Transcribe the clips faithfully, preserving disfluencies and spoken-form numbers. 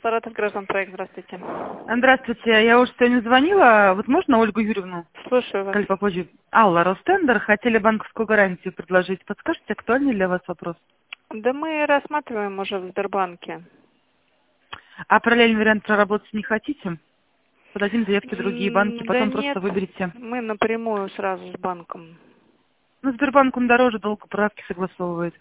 Саратов граждан проект, здравствуйте. Здравствуйте, я уже сегодня звонила. Вот можно Ольгу Юрьевну? Слушаю вас. Или попозже? Алла, Ростендер, хотели банковскую гарантию предложить. Подскажите, актуальный для вас вопрос? Да мы рассматриваем уже в Сбербанке. А параллельный вариант проработать не хотите? Подадим заявки в другие банки, М, Да потом нет, просто выберите. мы напрямую сразу с банком. Ну, Сбербанк он дороже, долго правки согласовывает.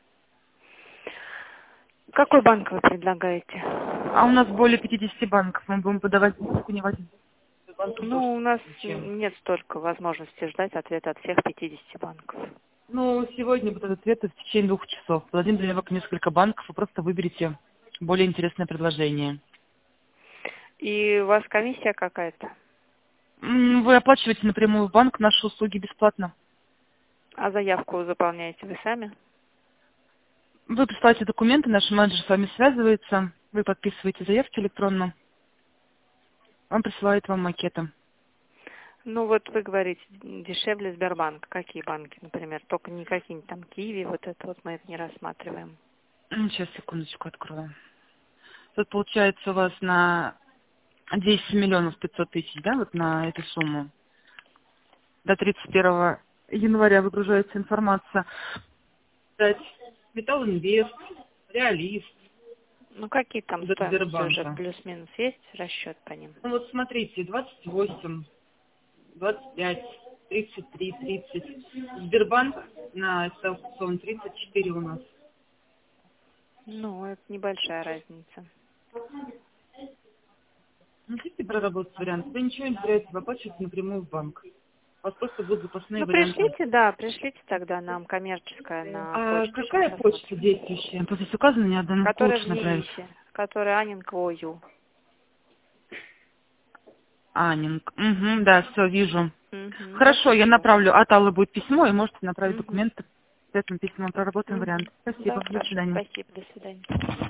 Какой банк вы предлагаете? А у нас более пятидесяти банков. Мы будем подавать заявку не в один. Банком тоже Ну, у нас чем. нет столько возможности ждать ответа от всех пятидесяти банков. Ну, сегодня будет ответ в течение двух часов. Подадим заявок в несколько банков и просто выберите более интересное предложение. И у вас комиссия какая-то? М, Вы оплачиваете напрямую в банк наши услуги бесплатно. А заявку заполняете вы сами? Вы присылаете документы, наш менеджер с вами связывается, вы подписываете заявки электронно, он присылает вам макеты. Ну вот вы говорите, дешевле Сбербанк. Какие банки, например? Только не какие-нибудь там Киви, вот это вот мы это не рассматриваем. М, Сейчас, секундочку, открою. Тут получается у вас на десять миллионов пятьсот тысяч, да, вот на эту сумму. До тридцать первого января выгружается информация. Дать Металл Инвест, Реалист, Ну, какие там стоимости уже Сбербанка. плюс-минус есть расчет по ним? Ну вот смотрите, двадцать восемь, двадцать пять, тридцать три, тридцать. Сбербанк на аукцион тридцать четыре у нас. Ну, это небольшая разница. Не хотите проработать вариант? Вы ничего не теряете, вы оплачиваете напрямую в банк. У вас просто будут запасные Ну, варианты. пришлите, да, пришлите тогда нам коммерческое на А почту, сейчас какая почта посмотрим. действующая? Тут здесь указано, не одна, ну Которая в лучше направить. ЕИСе, которая Анинг ОЮ. Анинг. Угу, да, все, вижу. Угу, Хорошо, я спасибо. направлю. От Аллы будет письмо, и можете направить Угу, документы. С этим письмом проработаем угу. вариант. Да, Спасибо, до хорошо, свидания. спасибо, до свидания.